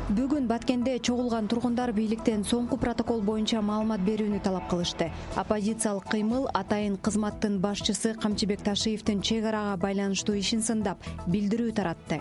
Бүгүн Баткенде чогулган тургундар бийликтен соңку протокол боюнча маалымат берүүнү талап кылышты. Оппозициялык кыймыл атайын кызматтын башчысы Камчыбек Ташиевдин чек арага байланыштуу ишин сындап, билдирүү таратты.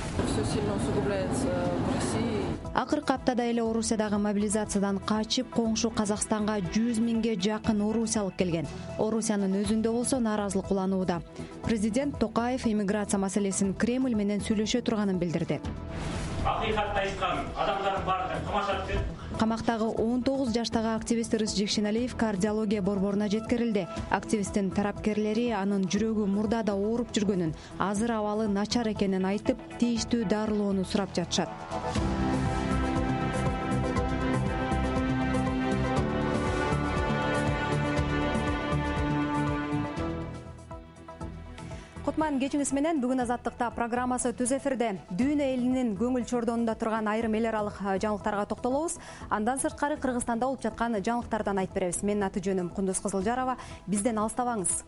Акыркы аптада эле Орусиядагы мобилизациядан качып, коңшу Казакстанга 100 миңге жакын орусиялык келген. Орусиянын өзүндө болсо нааразылык уланууда. Президент Токаев иммиграция маселесин Кремль менен сүйлөшө турганын билдирди. Акыйкатты айткан адамдардын баарын камашат деп. Камактагы 19 жаштагы активист Рыс Жекшеналиев кардиология борборуна жеткирилди. Активисттин тарапкерлери анын жүрөгү мурдада ооруп жүргөнүн, азыр абалы начар экенин айтып, тийиштүү дарылоону сурап жатышат. Кутман кечиңиз менен бүгүн Азаттыкта программасы түз эфирде. Дүйнө элинин көңүл чордонунда турган айрым эл аралык жаңылыктарга токтолобуз. Андан сырткары Кыргызстанда болуп жаткан жаңылыктардан айтып беребиз. Менин аты жөнүм Кундуз Кызылжарова. Бизден алыстабаңыз.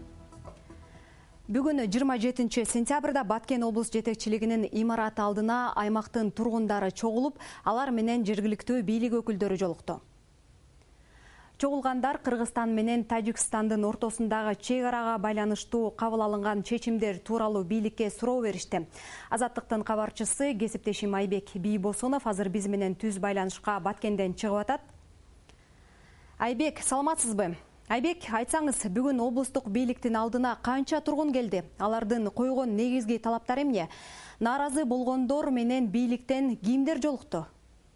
Бүгүн 27 сентябрда Баткен облус жетекчилигинин имараты алдына аймактын тургундары чогулуп, алар менен жергиликтүү бийлик өкүлдөрү жолукту. Чогулгандар Кыргызстан менен Тажикстандын ортосундагы чек арага байланыштуу кабыл алынган чечимдер тууралуу бийликке суроо беришти. Азаттыктын кабарчысы кесиптешим Айбек Бийбосунов азыр биз менен түз байланышка Баткенден чыгып атат. Айбек, саламатсызбы? Айбек, айтсаңыз, бүгүн облустук бийликтин алдына канча тургун келди? Алардын койгон негизги талаптары эмне? Нааразы болгондор менен бийликтен кимдер жолукту?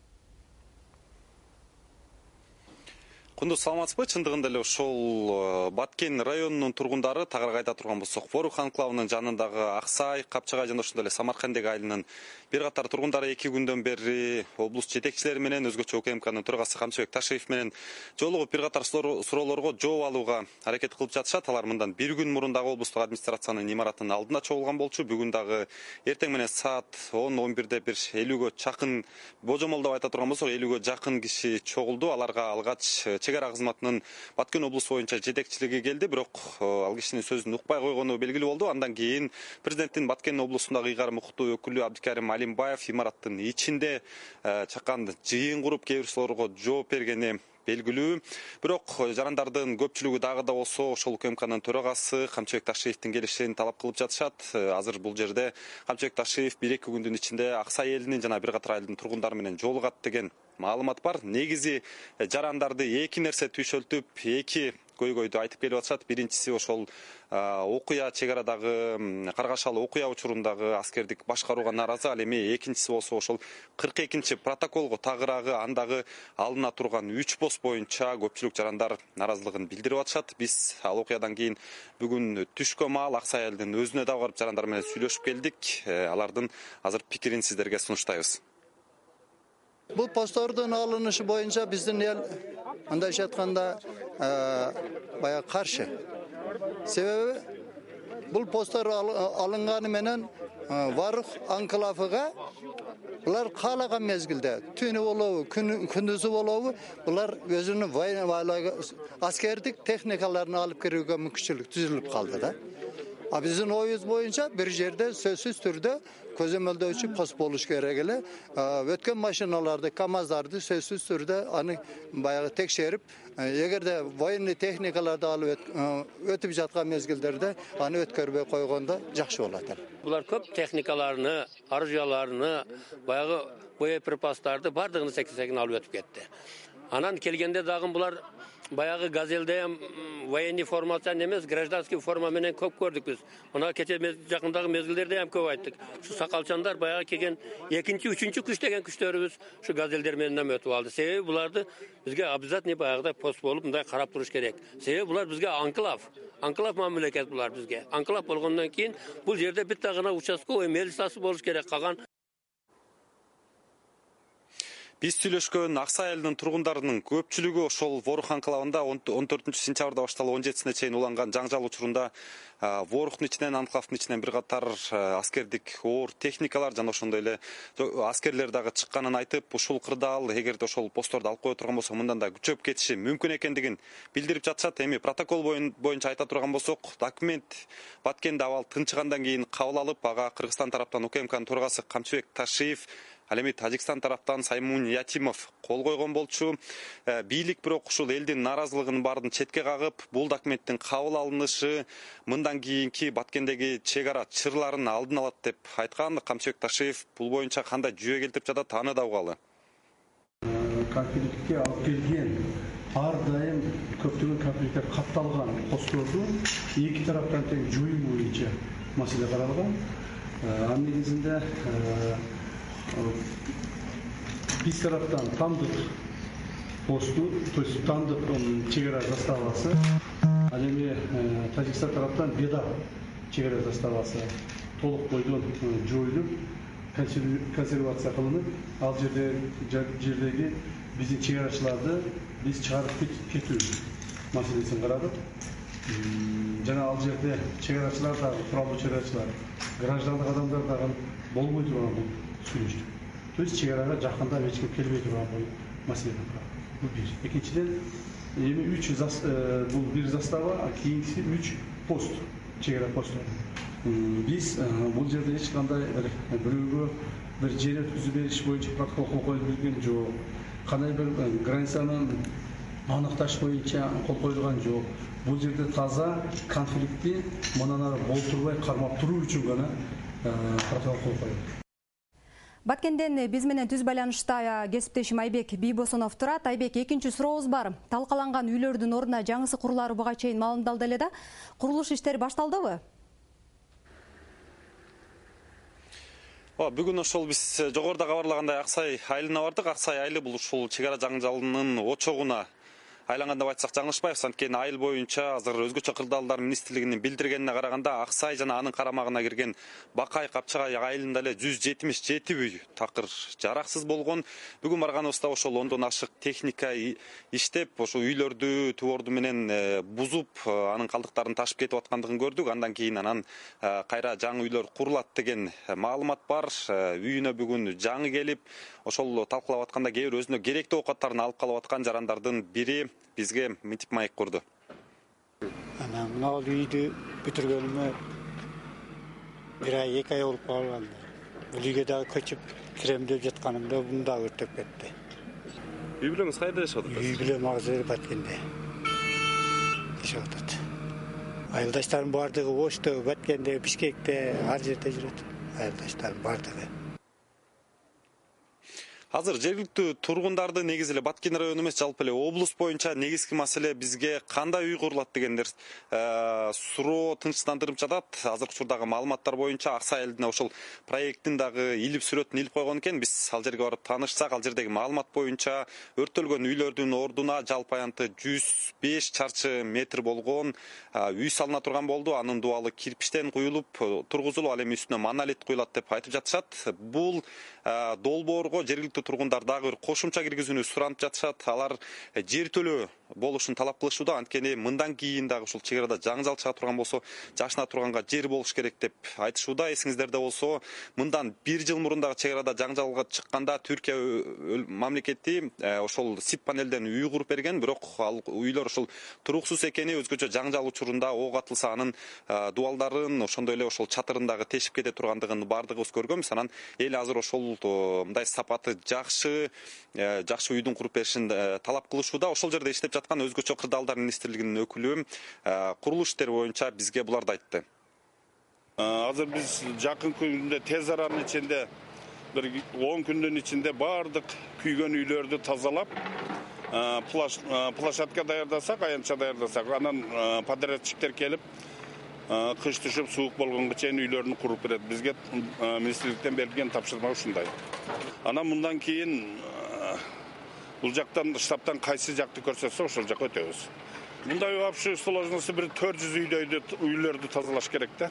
Кундуз, саламатсызбы? Чындыгында эле ошол Баткен районунун тургундары тагыраак айта турган болсок, Ворух анклавынын жанындагы Аксай, Капчагай жана ошондой эле Самаркандек айылынын бир катар тургундары 2 күндөн бери облус жетекчилери менен өзгөчө УКМКнын төрагасы Камчыбек Ташиев менен жолугуп бир катар суроолорго жооп алууга аракет кылып жатышат. Алар мындан 1 күн мурун дагы облустук администрациянын имаратынын алдына чогулган болчу. Бүгүн дагы эртең менен саат 10-11де бир 50гө чакын, божомолдоп айта турган болсок, 50гө жакын киши чогулду. Аларга алгач чек ара кызматынын Баткен облусу боюнча жетекчилиги келди, бирок ал кишинин сөзүн укпай койгону белгилүү болду. Андан кийин президенттин Баткен облусундагы ыйгарым укуктуу өкүлү Абдикарим Алимбаев имараттын ичинде чакан жыйын куруп кээ бир суроолорго жооп бергени белгилүү. Бирок жарандардын көпчүлүгү дагы да болсо ошол УКМКнын төрагасы Камчыбек Ташиевдин келишин талап кылып жатышат. Азыр бул жерде Камчыбек Ташиев 1-2 күндүн ичинде Аксай элинин жана бир катар айылдын тургундары менен жолугат деген маалымат бар. Негизи жарандарды эки нерсе түйшөлтүп, эки көйгөйдү айтып келип атышат. Биринчиси ошол окуя, чек арадагы каргашалы окуя учурундагы аскердик башкарууга нааразы. Ал эми экинчиси болсо ошол 42 протоколго тагыраагы, андагы алына турган 3 пост боюнча көпчүлүк жарандар нааразылыгын билдирип атышат. Биз ал окуядан кийин бүгүн түшкө маал Аксай айылдын өзүнө да барып жарандар менен сүйлөшүп келдик. Алардын азыр пикирин сиздерге сунуштайбыз. Бұл постордың алынышы бойынша біздің ел мындайша айтканда бая каршы. Себеби бұл постор алынганы менен Ворух анклавыга булар каалаган мезгилде түнү болобу, күндүзү болобу, булар өзүнүн аскердик техникаларын алып кирүүгө мүмкүнчүлүк түзүлүп калды да. Биздин оюбуз боюнча бир жерде сөзсүз түрдө көзөмөлдөөчү пост болуш керек эле. Өткөн машиналарды, КАМАЗдарды сөзсүз түрдө аны баягы текшерип, эгерде военный техникаларды алып өтүп жаткан мезгилдерде аны өткөрбөй койгондо жакшы болот. Булар көп техникаларыны, оружияларыны, баягы боеприпастарды бардыгын секин алып өтүп кетти. Анан келгенде дагы булар баягы газелде военный формация эмес, гражданский форма менен көп көрдүк биз. Мына кече жакындагы мезгилдерде ham көп айттык. Ушу сакалчандар баягы келген 2-3 күч деген күчтөрүбүз ушу газелдер менен өтүп алды. Себеби буларды бизге обязательно баягыда пост болуп мындай карап туруш керек. Себеби булар бизге анклав мамлекет булар бизге. Анклав болгондон кийин бул жерде битте гана участковый милициясы болуш керек. Калган Биз сүйлөшкөн Аксай айылынын тургундарынын көпчүлүгү ошол Ворух анклавында 14 сентябрда башталып 17-сине чейин уланган жаңжал учурунда Ворухтун ичинен, анклавдын ичинен бир катар аскердик оор техникалар жана ошондой эле аскерлер дагы чыкканын айтып, ушул кырдаал эгерде ошол постторду алып кое турган болсо мындан да күчөп кетиши мүмкүн экендигин билдирип жатышат. Эми протокол боюнча айта турган болсок, документ Баткенде абал тынчыгандан кийин кабыл алып, ага Кыргызстан тараптан УКМКнын төрагасы Камчыбек Ташиев Ал эми Тажикстан тараптан Саймун Ятимов кол койгон болчу. Бийлик бирок ушул элдин наразылыгынын баарын четке кагып, бул документтин кабыл алынышы мындан кийинки Баткендеги чек ара чырларын алдын алат деп айткан. Камчыбек Ташиев бул боюнча кандай жүйө келтирип жатат, аны да угалы. Конфликтке алып келген ар дайым көптөгөн конфликттер катталган постторду эки тараптан тең жою боюнча маселе каралган. Анын негизинде биз тараптан тандык посту, то есть тандык чек ара заставасы, ал эми Тажикстан тараптан беда чек ара заставасы толук бойдон жоюлуп, консервация кылынып, ал жердеги биздин чек арачыларды биз чыгарып кетүү маселесин карадык. Жана ал жерде чек арачылар дагы, куралдуу чек арачылар, граждандык адамдар дагы болбой турган бул сүйлөштүк. То есть чек арага жакында эч ким келбей турган бул маселени карадык. Бул бир. Экинчиден, эми бул бир застава, кийинкиси 3 пост, чек ара посттары. Биз бул жерде эч кандай бирөөгө бир жер өткүзүп бериш боюнча протокол кол коюлган жок. Кандай бир границанын аныкташ боюнча кол коюлган жок. Бул жерде таза конфликтти мындан ары болтурбай кармап туруу үчүн гана протокол кол коюлду. Баткенден биз менен түз байланышта кесиптешим Айбек Бийбосонов турат. Айбек, экинчи сурообуз бар. Талкаланган үйлөрдүн ордуна жаңысы курулары буга чейин маалымдалды эле да. Курулуш иштери башталдыбы? Бүгүн ошол биз жогоруда кабарлагандай Аксай айылына бардык. Аксай айылы бул ушул чек ара жаңжалынын очогуна айланган деп айтсак жаңылышпайбыз. Анткени айыл боюнча азыр өзгөчө кырдаалдар министрлигинин билдиргенине караганда Аксай жана анын карамагына кирген Бакай Капчагай айылында эле 177 үй такыр жараксыз болгон. Бүгүн барганыбызда ошол 10дон ашык техника иштеп, ошол үйлөрдү түбөрдү менен бузуп, анын калдыктарын ташып кетип аткандыгын көрдүк. Андан кийин анан кайра жаңы үйлөр курулат деген маалымат бар. Үйүнө бүгүн жаңы келип, ошол талкалап атканда кээ бир өзүнө керектүү оокаттарын алып калып аткан жарандардын бири бизге мынтип маек курду. Мына үйдү бүтүргөнүмө 1 ай 2 ай болуп калган. Бул үйгө дагы көчүп кирем деп жатканымда буну дагы өртөп кетти. Үй бүлөңүз кайда жашап атат? Үй бүлөм азыр Баткенде жашап атат. Айылдаштарым бардыгы Ошто, Баткенде, Бишкекте, ар жерде жүрөт. Айылдаштарым бардыгы. Азыр жергиликтүү тургундарды негизи эле Баткен району эмес, жалпы эле облус боюнча негизги маселе бизге кандай үй курулат дегендер суроо тынчтандырып жатат. Азыркы учурдагы маалыматтар боюнча Аксай айылына ошол проекттин дагы илип сүрөтүн илип койгон экен. Биз ал жерге барып таанышсак, ал жердеги маалымат боюнча өрттөлгөн үйлөрдүн ордуна жалпы аянты 105 чарчы метр болгон үй салына турган болду. Анын дубалы кирпичтен куюлуп тургузулуп, ал эми үстүнө монолит куюлат деп айтып жатышат. Бул долбоорго жергиликтүү тургундар дагы бир кошумча киргизүүнү суранып жатышат. Алар жер төлөө болушун талап кылышууда. Анткени мындан кийин дагы ушул чек арада жаңжал чыга турган болсо, жашына турганга жер болуш керек деп айтышууда. Эсиңиздерде болсо, мындан 1 жыл мурун дагы чек арада жаңжалга чыкканда Түркия мамлекети ошол сип панелден үй куруп берген, бирок ал үйлөр ошол туруксуз экени, өзгөчө жаңжал учурунда ок атылса анын дубалдарын, ошондой эле ошол чатырындагы тешип кете тургандыгын бардыгыбыз көргөнбүз. Анан эл азыр ошол мындай сапаты жакшы үйдүн куруп беришин талап кылышууда. Ошол жерде иштеп жаткан өзгөчө кырдаалдар министрлигинин өкүлү курулуш иштери боюнча бизге буларды айтты. Азыр биз жакын күндө тез аранын ичинде бир 10 күндүн ичинде бардык күйгөн үйлөрдү тазалап, площадка даярдасак, аянтча даярдасак, анан подрядчиктер келип кыш түшүп суук болгонго чейин үйлөрүн куруп берет. Бизге министрликтен берилген тапшырма ушундай. Анан мындан кийин бул жактан штабтан кайсы жакты көрсөтсө ошол жакка өтөбүз. Мындай общий сложности бир 400 үйлөрдү тазалаш керек да.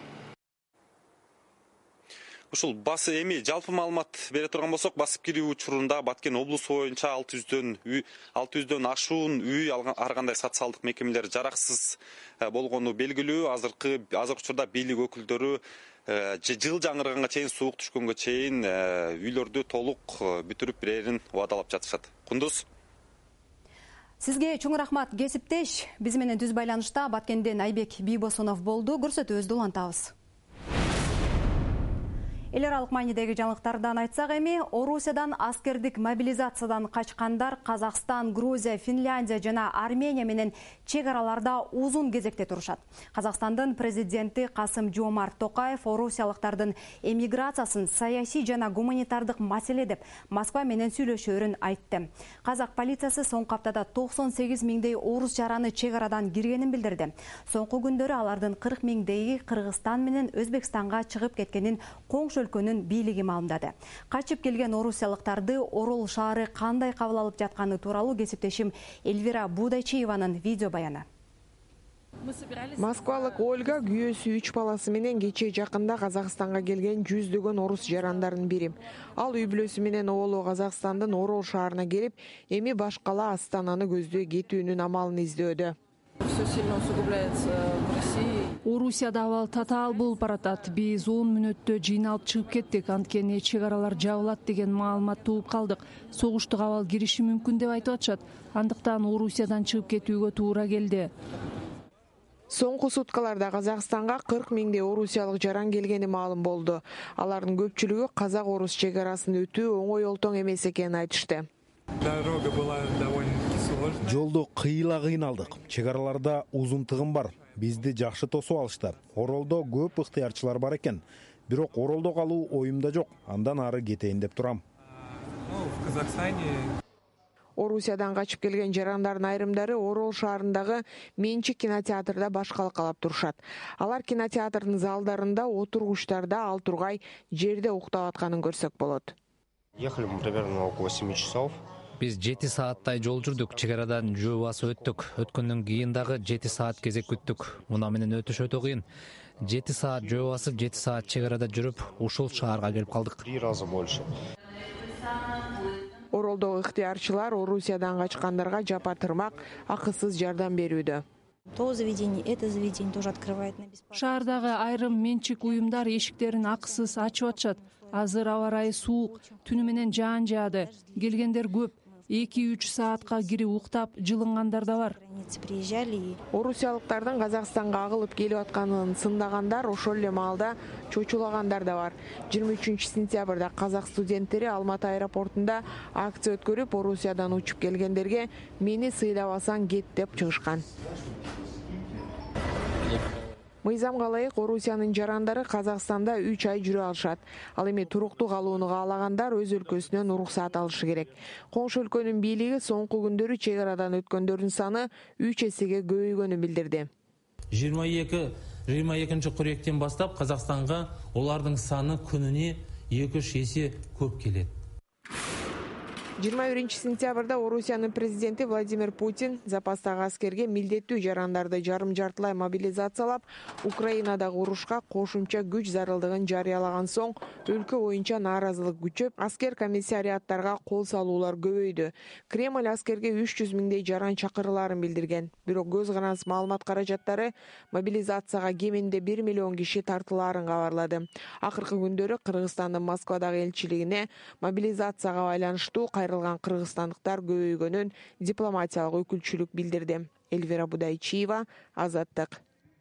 Ушул басы эми жалпы маалымат бере турган болсок, басып кирүү учурунда Баткен облусу боюнча 600дөн ашуун үй ар кандай социалдык мекемелер жараксыз болгону белгилүү. Азыркы учурда бийлик өкүлдөрү жыл жаңырганга чейин, суук түшкөнгө чейин үйлөрдү толук бүтүрүп берерин убадалап жатышат. Кундуз. Сизге чоң рахмат, кесиптеш. Биз менен түз байланышта Баткенден Айбек Бийбосонов болду. Көрсөтүүбүздү улантабыз. Эл аралык маанидеги жаңылыктардан айтсак эми, Орусиядан аскердик мобилизациядан качкандар Казакстан, Грузия, Финляндия жана Армения менен чек араларда узун кезекте турушат. Казакстандын президенти Касым-Жомарт Токаев орусиялыктардын эмиграциясын саясий жана гуманитардык маселе деп Москва менен сүйлөшөөрүн айтты. Казак полициясы соңку аптада 98 миңдей орус жараны чек арадан киргенин билдирди. Соңку күндөрү алардын 40 миңдейи Кыргызстан менен Өзбекстанга чыгып кеткенин коңшу өлкөнүн бийлиги маалымдады. Качып келген орусиялыктарды Орол шаары кандай кабыл алып жатканы тууралуу кесиптешим Эльвира Будайчиеванын видео баяны. Москвалык Ольга күйөөсү 3 баласы менен кечээ жакында Казакстанга келген жүздөгөн орус жарандарын бири. Ал үй бүлөсү менен оолу Казакстандын Орол шаарына келип, эми баш кала Астананы көздөй кетүүнүн амалын издөдө. Орусияда абал татаал болуп баратат. Биз 10 мүнөттө жыйналып чыгып кеттик. Анткени чек аралар жабылат деген маалыматты угуп калдык. Согуштук абал кириши мүмкүн деп айтып атышат. Андыктан Орусиядан чыгып кетүүгө туура келди. Соңку суткаларда Казакстанга 40 миңдей орусиялык жаран келгени маалым болду. Алардын көпчүлүгү казак-орус чек арасын өтүү оңой олтоң эмес экенин айтышты. Дорога была довольно-таки сложная. Жолдо кыйналдык. Чек араларда узун тыгын бар. Бизди жакшы тосуп алышты. Оролдо көп ыктыярчылар бар экен. Бирок Оролдо калуу оюмда жок. Андан ары кетейин деп турам. В Казахстане Орусиядан качып келген жарандардын айрымдары Орол шаарындагы менчик кинотеатрда башкалкалап турушат. Алар кинотеатрдын залдарында отургучтарда ал тургай жерде уктап атканын көрсөк болот. Ехали мы примерно около 7 часов. Биз 7 сааттай жол жүрдүк. Чек арадан жөө басып өттүк. Өткөндөн кийин дагы 7 саат кезек күттүк. Муна менен өтүш өтө кыйын. 7 саат жөө басып, 7 саат чек арада жүрүп, ушул шаарга келип калдык. 3 раза больше. Оролдогу ыктыярчылар Орусиядан качкандарга жапа тырмак, акысыз жардам берүүдө. То заведение, это заведение тоже открывает на бесплатно. Шаардагы айрым менчик уюмдар эшиктерин акысыз ачып атышат. Азыр аба ырайы суук, түнү менен жаан жаады. Келгендер көп. 2-3 саатка кирип уктап жылынгандар да бар. Орусиялыктардын Казакстанга агылып келип атканын сындагандар ошол эле маалда чочулагандар да бар. 23 сентябрда казак студенттери Алматы аэропортунда акция өткөрүп, Орусиядан учуп келгендерге "Мени сыйлабасаң кет" деп чыгышкан. Мыйзамга ылайык Орусиянын жарандары Казакстанда 3 ай жүрө алышат. Ал эми туруктуу калууну каалагандар өз өлкөсүнөн уруксаат алышы керек. Коңшу өлкөнүн бийлиги соңку күндөрү чек арадан өткөндөрдүн саны 3 эсеге көбөйгөнүн билдирди. 22 кыркүйектен баштап Казакстанга олардын саны күнүнө 2-3 эсе көп келет. 21 сентябрда Орусиянын президенти Владимир Путин запастагы аскерге милдеттүү жарандарды жарым-жартылай мобилизациялап, Украинадагы урушка кошумча күч зарылдыгын жарыялаган соң, өлкө боюнча нааразылык күчөп, аскер комиссариаттарга кол салуулар көбөйдү. Кремль аскерге 300 миңдей жаран чакырыларын билдирген. Бирок көз карандысыз маалымат каражаттары мобилизацияга кеминде 1 миллион киши тартылаарын кабарлады. Акыркы күндөрү Кыргызстандын Москвадагы элчилигине мобилизацияга байланыштуу кайрылган кыргызстандыктар көбөйгөнүн дипломатиялык өкүлчүлүк билдирди. Эльвира Будайчиева, Азаттык.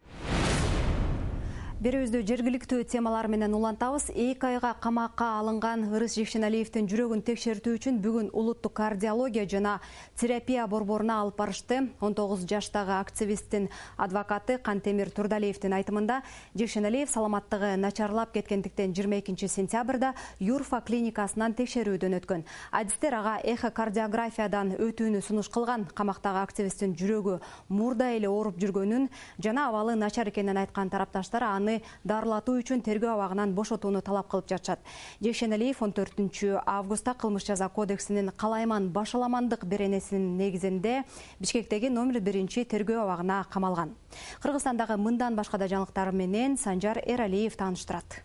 Берүүбүздү жергиликтүү темалар менен улантабыз. 2 айга камакка алынган Ырыс Жекшеналиевдин жүрөгүн текшертүү үчүн бүгүн улуттук кардиология жана терапия борборуна алып барышты. 19 жаштагы активисттин адвокаты Кантемир Турдалиевдин айтымында, Жекшеналиев саламаттыгы начарлап кеткендиктен 22 сентябрда Юрфа клиникасынан текшерүүдөн өткөн. Адистер ага эхокардиографиядан өтүүнү сунуш кылган. Камактагы активисттин жүрөгү мурда эле ооруп жүргөнүн жана абалы начар экенин айткан тарапташтар аны дарылатуу үчүн тергөө абагынан бошотууну талап кылып жатышат. Жекшеналиев 14 августта кылмыш жаза кодексинин калайман башаламандык беренесинин негизинде Бишкектеги номер 1 тергөө абагына камалган. Кыргызстандагы мындан башка да жаңылыктар менен Санжар Эралиев тааныштырат.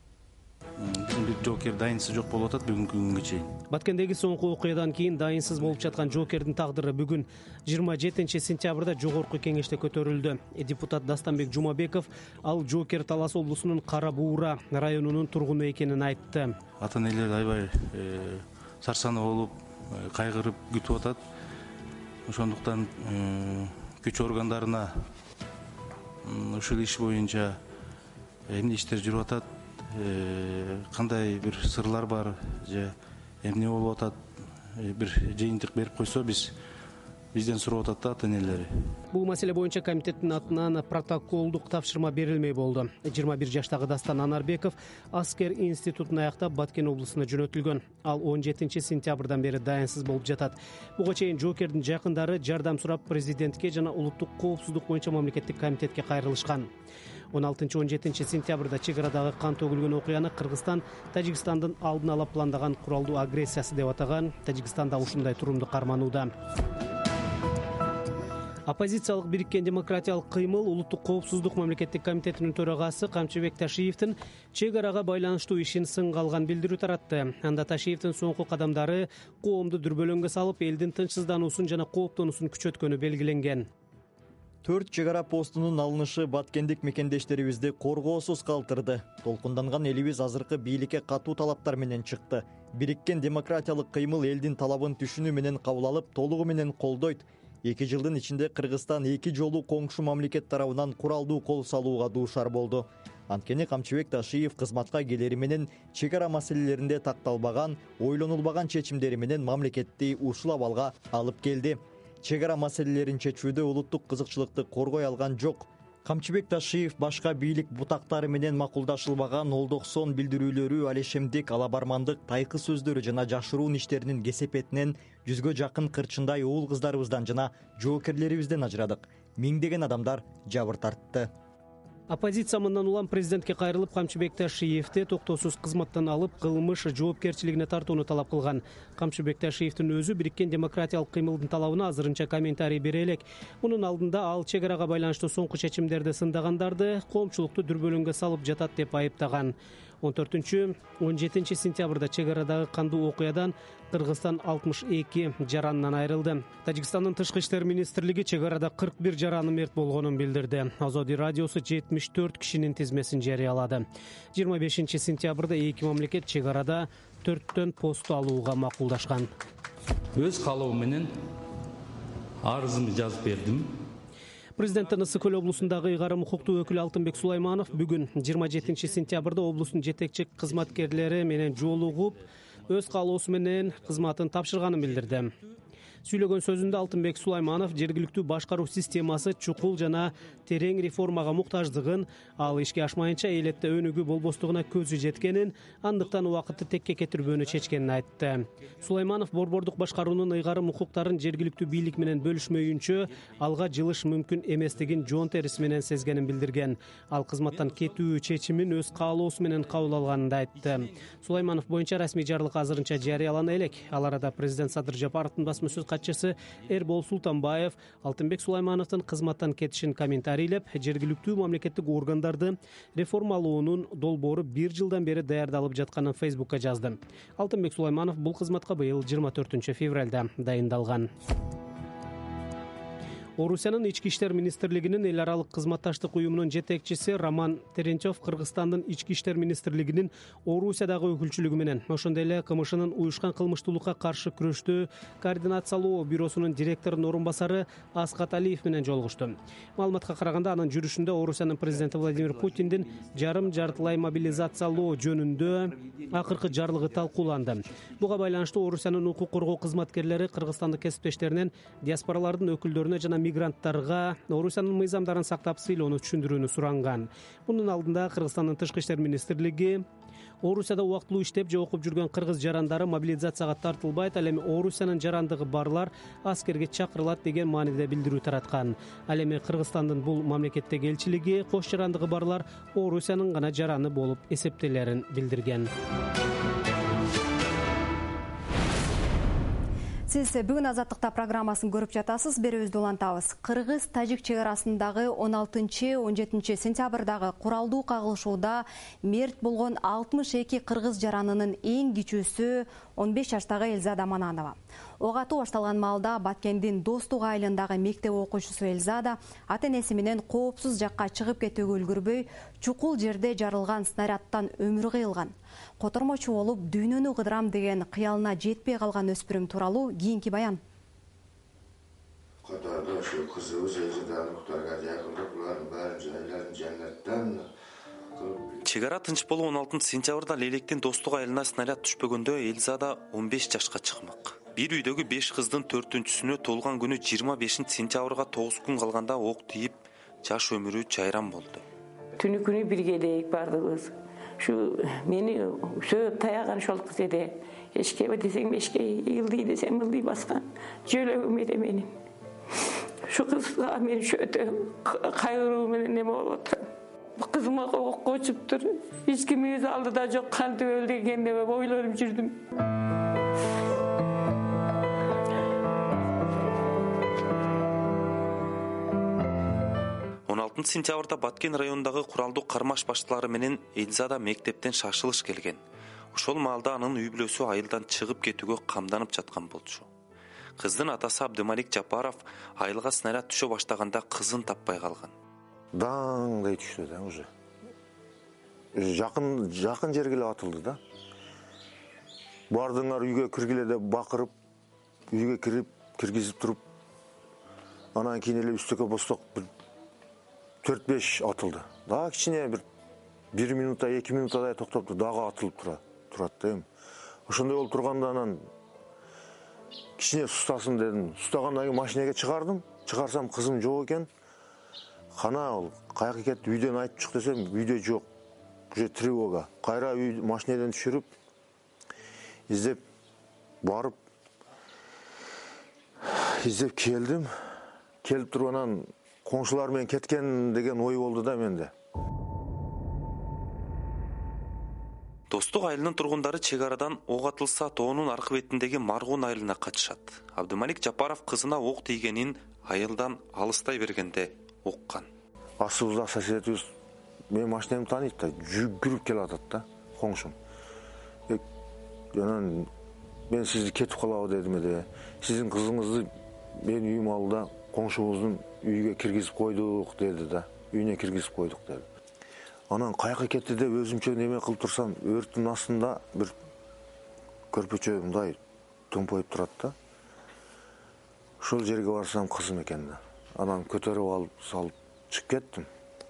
Жокер дайынсыз жок болуп атат бүгүнкү күнгө чейин. Баткендеги соңку окуядан кийин дайынсыз болуп жаткан Жокердин тагдыры бүгүн 27 сентябрда жогорку кеңеште көтөрүлдү. Депутат Дастанбек Жумабеков ал Жокер Талас облусунун Кара Буура районунун тургуну экенин айтты. Ата-энелер аябай сарсануу болуп, кайгырып күтүп атат. Ошондуктан күч органдарына ушул иш боюнча эмне иштер жүрүп атат, кандай бир сырлар бар же эмне болуп атат бир жыйынтык берип койсо бизден сурап атат да ата энелери. Бул маселе боюнча комитеттин атынан протоколдук тапшырма берилмей болду. 21 жаштагы Дастан Анарбеков аскер институтун аяктап Баткен облусуна жөнөтүлгөн. Ал 17 сентябрдан бери дайынсыз болуп жатат. Буга чейин жоокердин жакындары жардам сурап президентке жана улуттук коопсуздук боюнча мамлекеттик комитетке кайрылышкан. 16-17 сентябрда чек арадагы кан төгүлгөн окуяны Кыргызстан Тажикстандын алдын ала пландаган куралдуу агрессиясы деп атаган. Тажикстан да ушундай турумду карманууда. Оппозициялык бириккен демократиялык кыймыл улуттук коопсуздук мамлекеттик комитетинин төрагасы Камчыбек Ташиевдин чек арага байланыштуу ишин сынга алган билдирүү таратты. Анда Ташиевдин соңку кадамдары коомду дүрбөлөңгө салып, элдин тынчсыздануусун жана кооптонуусун күчөткөнү белгиленген. 4 чек ара постунун алынышы баткендик мекендештерибизди коргоосуз калтырды. Толкунданган элибиз азыркы бийликке катуу талаптар менен чыкты. Бириккен демократиялык кыймыл элдин талабын түшүнүү менен кабыл алып, толугу менен колдойт. 2 жылдын ичинде Кыргызстан 2 жолу коңшу мамлекет тарабынан куралдуу кол салууга дуушар болду. Анткени Камчыбек Ташиев кызматка келери менен чек ара маселелеринде такталбаган, ойлонулбаган чечимдери менен мамлекетти ушул абалга алып келди. Чек ара маселелерин чечүүдө улуттук кызыкчылыкты коргой алган жок. Камчыбек Ташиев башка бийлик бутактары менен макулдашылбаган олдоксон билдирүүлөрү, алешемдик, алабармандык, тайкы сөздөрү жана жашыруун иштеринин кесепетинен 100гө жакын кырчындай уул кыздарыбыздан жана жоокерлерибизден ажырадык. Миңдеген адамдар жабыр тартты. Оппозиция мындан улам президентке кайрылып, Камчыбек Ташиевди токтоосуз кызматтан алып, кылмыш жоопкерчилигине тартууну талап кылган. Камчыбек Ташиевдин өзү бириккен демократиялык кыймылдын талабына азырынча комментарий бере элек. Мунун алдында ал чек арага байланыштуу соңку чечимдерди сындагандарды коомчулукту дүрбөлөңгө салып жатат деп айыптаган. 14-17 сентябрда чек арадагы кандуу окуядан Кыргызстан 62 жаранынан айрылды. Тажикстандын тышкы иштер министрлиги чек арада 41 жараны мерт болгонун билдирди. Азоди радиосу 74 кишинин тизмесин жарыялады. 25 сентябрда эки мамлекет чек арада 4төн посту алууга макулдашкан. Өз каалоом менен арызымды жазып бердим. Президенттин Ысык Көл облусундагы ыйгарым укуктуу өкүлү Алтынбек Сулайманов бүгүн 27 сентябрда облустун жетекчи кызматкерлери менен жолугуп, өз каалоосу менен кызматын тапшырганын билдирди. Сүйлөгөн сөзүндө Алтынбек Сулайманов жергиликтүү башкаруу системасы чукул жана терең реформага муктаждыгын, ал ишке ашмайынча элетте өнүгүү болбостугуна көзү жеткенин, андыктан убакытты текке кетирбөөнү чечкенин айтты. Сулайманов борбордук башкаруунун ыйгарым укуктарын жергиликтүү бийлик менен бөлүшмөйүнчө алга жылыш мүмкүн эместигин жон териси менен сезгенин билдирген. Ал кызматтан кетүү чечимин өз каалоосу менен кабыл алганын да айтты. Сулайманов боюнча расмий жарлык азырынча жарыялана элек. Ал арада президент Садыр Жапаровдун басма сөз катчысы Эрбол Султанбаев Алтынбек Сулаймановдун кызматтан кетишин комментарийлеп, жергиликтүү мамлекеттик органдарды реформалоонун долбоору 1 жылдан бери даярдалып жатканын Фейсбукка жазды. Алтынбек Сулайманов бул кызматка быйыл 24 февралда дайындалган. Орусиянын ички иштер министрлигинин эл аралык кызматташтык уюмунун жетекчиси Роман Терентьев Кыргызстандын ички иштер министрлигинин Орусиядагы өкүлчүлүгү менен, ошондой эле КМШнын уюшкан кылмыштуулукка каршы күрөштү координациялоо бюросунун директорунун орун басары Аскат Алиев менен жолугушту. Маалыматка караганда, анын жүрүшүндө Орусиянын президенти Владимир Путиндин жарым-жартылай мобилизациялоо жөнүндө акыркы жарлыгы талкууланды. Буга байланыштуу Орусиянын укук коргоо кызматкерлери кыргызстандык кесиптештеринен диаспоралардын өкүлдөрүнө жана мигранттарга Орусиянын мыйзамдарын сактап сыйлоону түшүндүрүүнү суранган. Мунун алдында Кыргызстандын тышкы иштер министрлиги Орусияда убактылуу иштеп же окуп жүргөн кыргыз жарандары мобилизацияга тартылбайт, ал эми Орусиянын жарандыгы барлар аскерге чакырылат деген мааниде билдирүү тараткан. Ал эми Кыргызстандын бул мамлекеттеги элчилиги кош жарандыгы барлар Орусиянын гана жараны болуп эсептелерин билдирген. Сиз бүгүн Азаттыкта программасын көрүп жатасыз. Берүүбүздү улантабыз. Кыргыз-Тажик чек арасындагы 16-17 сентябрдагы куралдуу кагылышууда мерт болгон 62 кыргыз жаранынын эң кичүүсү 15 жаштагы Элзада Мананова. Ок атуу башталган маалда Баткендин Достук айылындагы мектеп окуучусу Элзада ата-энеси менен коопсуз жакка чыгып кетүүгө үлгүрбөй, чукул жерде жарылган снарядтан өмүрү кыйылган. Котормочу болуп дүйнөнү кыдырам деген кыялына жетпей калган өспүрүм тууралуу кийинки баян. Катарда ошо кызыбыз Элзаданы кутарган жакында булардын баарын жайларын жаннаттан Чек ара тынч болуп 16-сентябрда Лелектен Достук айылына снаряд түшпөгөндө Элзада 15 жашка чыкмак. Бир үйдөгү 5 кыздын 4-сүнө толган күнү 25-сентябрга 9 күн калганда ок тийип, жаш өмүрү жайран болду. Түнү күнү бирге элек бардыгыбыз. Şu meni şö tayagan şol kız edi. Eşke desem eşke yıldı desem yıldı baskan. Jölөгüm edi menin. Şu kız men şöte kayırуу menен neme bolot. Bu kızıma ok koçuptur. Hiç kim yüz aldı da jok kandı öldü degen dep oylonуп жүрдүm. 16-сентябрда Баткен районундагы куралдуу кармаш баштылары менен Элзада мектептен шашылыш келген. Ошол маалда анын үй бүлөсү айылдан чыгып кетүүгө камданып жаткан болчу. Кыздын атасы Абдымалик Жапаров айылга снаряд түшө баштаганда кызын таппай калган. Даңдай түштү да уже. Жакын жерге эле атылды да. Бардыңар үйгө киргиле деп бакырып, үйгө киргизип туруп, анан кийин эле үстөккө босток 4-5 атылды. Дагы кичине бир 1 минутта, 2 минутта токтопту, дагы атылып турат да. Ошондой болуп турганда анан кичине сустасын дедим. Сустагандан кийин машинеге чыгардым. Чыгарсам кызым жок экен. Кана каяка кетти, үйдөн айтып чык десем, үйдө жок. Уже тревога. Кайра үй машинеден түшүрүп, издеп барып, издеп келдим. Келип туруп анан коңшулар менен кеткен деген ой болду да менде. Достук айылынын тургундары чек арадан ок атылса тоонун аркы бетиндеги Маргун айылына качышат. Абдымалик Жапаров кызына ок тийгенин айылдан алыстай бергенде уккан. Астыбызда соседибиз мен машинемди тааныйт да, жүгүрүп келатат да, коңшум. Анан мен сизди кетип калабы дедим эле. Сиздин кызыңызды мен үйүм алдыда коңшубуздун үйгө киргизип койдук деди да. Үйүнө киргизип койдук деди. Анан каяка кетти деп өзүмчө неме кылып турсам, өрттүн астында бир көрпөчө мындай төмпөйүп турат да. Ошол жерге барсам кызым экен да. Анан көтөрүп алып салып чыгып кеттим.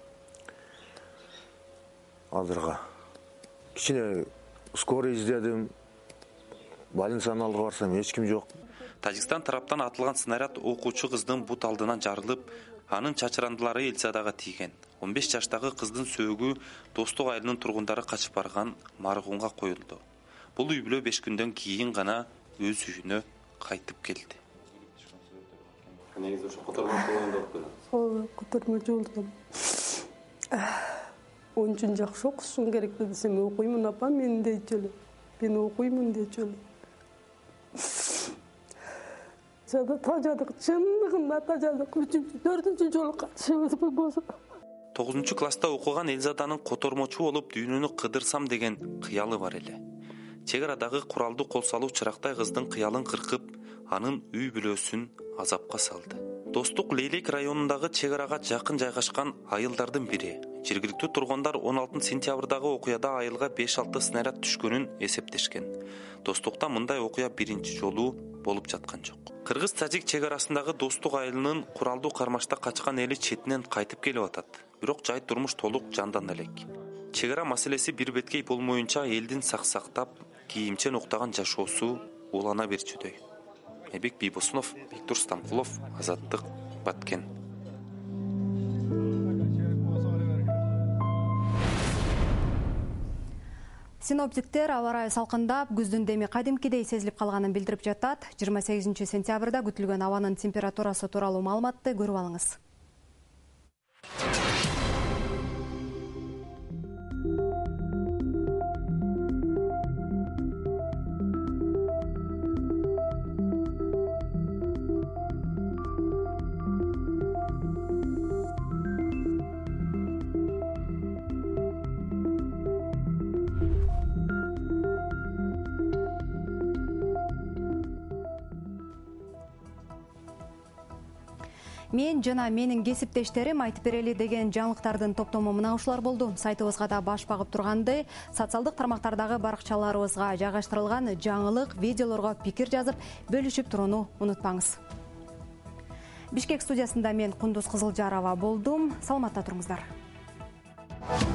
Адырга. Кичине скорый издедим. Больницаны алга барсам эч ким жок. Тажикстан тараптан атылган снаряд окуучу кыздын бут алдынан жарылып, анын чачырандылары Элзадага тийген. 15 жаштагы кыздын сөөгү Достук айылынын тургундары качып барган Маргунга коюлду. Бул үй бүлө 5 күндөн кийин гана өз үйүнө кайтып келди. Негизи ошо котормочу болгондо Ооба, котормочу болдум. Onun için жақсы оқышың керек десем, оқимын апа, мен дейчү эле. Мен оқимын дейчү эле. Жада тажадык, чындыгында тажадык. 3-4 жолу катышыбыз болсо. 9-класста окуган Элзаданын котормочу болуп дүйнөнү кыдырсам деген кыялы бар эле. Чек арадагы куралдуу кол салуу чырактай кыздын кыялын кыркып, анын үй бүлөсүн азапка салды. Достук Лейлек районундагы чек арага жакын жайгашкан айылдардын бири. Жергиликтүү тургундар 16-сентябрдагы окуяда айылга 5-6 снаряд түшкөнүн эсептешкен. Достукта мындай окуя биринчи жолу болуп жаткан жок. Кыргыз-тажик чек арасындагы Достук айылынын куралдуу кармашта качкан эли четинен кайтып келип атат. Бирок жай турмуш толук жандан элек. Чек ара маселеси бир беткей болмоюнча элдин сак-сактап, кийимчен уктаган жашоосу улана берчүдөй. Эбек Бийбосунов, Виктор Стамкулов, Азаттык, Баткен. Синоптиктер аба ырайы салкындап, күздүн деми кадимкидей сезилип калганын билдирип жатат. 28-сентябрда күтүлгөн абанын температурасы тууралуу маалыматты көрүп алыңыз. Мен жана менин кесиптештерим айтып берели деген жаңылыктардын топтому мына ушулар болду. Сайтыбызга да баш багып тургандай, социалдык тармактардагы баракчаларыбызга жайгаштырылган жаңылык, видеолорго пикир жазып, бөлүшүп турууну унутпаңыз. Бишкек студиясында мен Кундуз Кызылжарова болдум. Саламатта туруңуздар.